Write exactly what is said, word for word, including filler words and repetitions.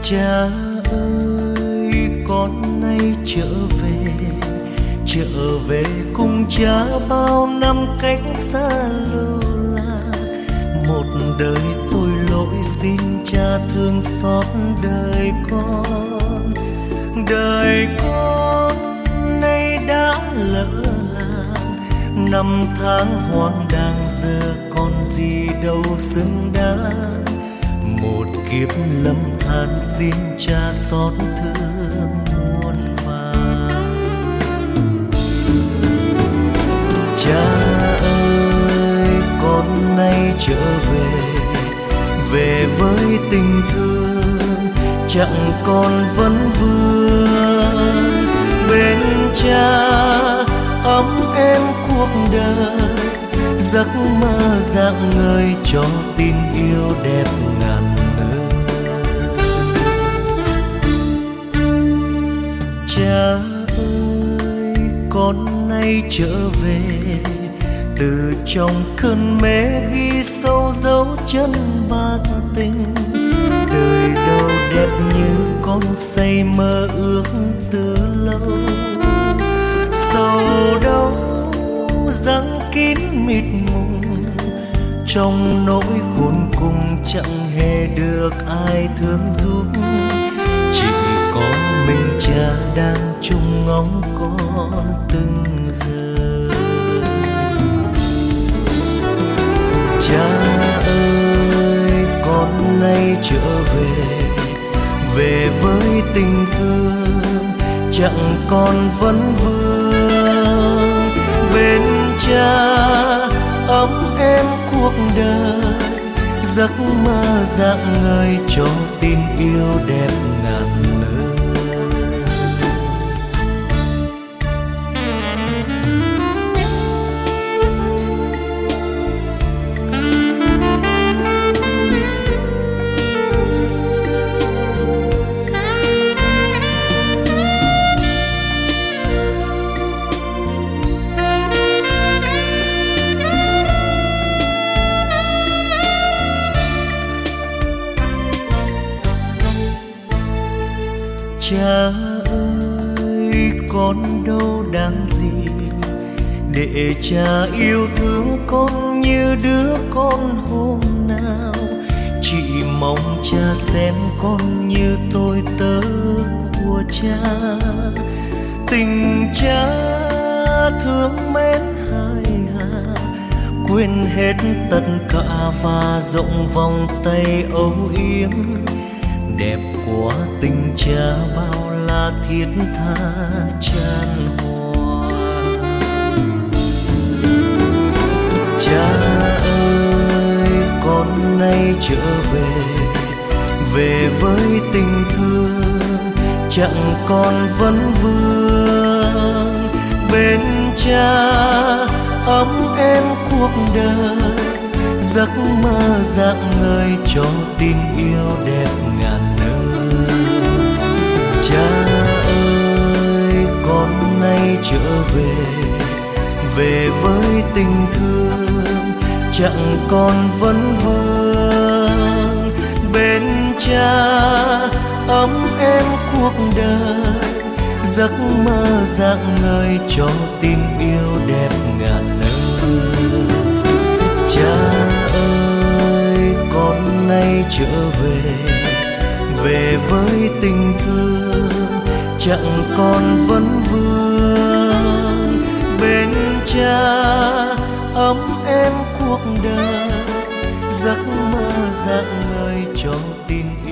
Cha ơi, con nay trở về, trở về cùng cha bao năm cách xa lâu lạc. Một đời tôi lỗi xin cha thương xót đời con. Đời con nay đã lỡ làng, năm tháng hoang đàng giờ còn gì đâu xứng đáng. Một kiếp lâm than xin cha xót thương muôn vàn. Cha ơi, con nay trở về, về với tình thương chẳng còn vấn vương. Bên cha ấm êm cuộc đời, giấc mơ dạng ngời cho tình yêu đẹp ngàn nơi. Cha ơi, con nay trở về, từ trong cơn mê ghi sâu dấu chân bạc tình. Đời đâu đẹp như con say mơ ước từ lâu. Sầu đâu giăng kín mịt mùng, trong nỗi khốn cùng chẳng hề được ai thương giúp. Chỉ có mình cha đang trông ngóng con từng giờ. Cha ơi, con nay trở về, về với tình thương chẳng còn vấn vương. Bên cha ấm êm cuộc đời, giấc mơ dạng ngời cho tình yêu đẹp ngàn nơi. Cha ơi, con đâu đáng gì để cha yêu thương con như đứa con hôm nào. Chỉ mong cha xem con như tôi tớ của cha. Tình cha thương mến hai hà, quên hết tất cả và rộng vòng tay âu yếm. Đẹp của tình cha bao la thiết tha chan hòa. Cha ơi, con nay trở về, về với tình thương chẳng còn vấn vương. Bên cha ấm êm cuộc đời, giấc mơ dạng ngời cho tình yêu đẹp ngàn nơi. Cha ơi, con nay trở về, về với tình thương chẳng còn vấn vương. Bên cha ấm êm cuộc đời, giấc mơ dạng ngời cho tình yêu đẹp ngàn nơi. Cha ơi, con nay trở về, về với tình thương chẳng còn vấn vương. Bên cha ấm êm cuộc đời, giấc mơ dạng ngời cho tình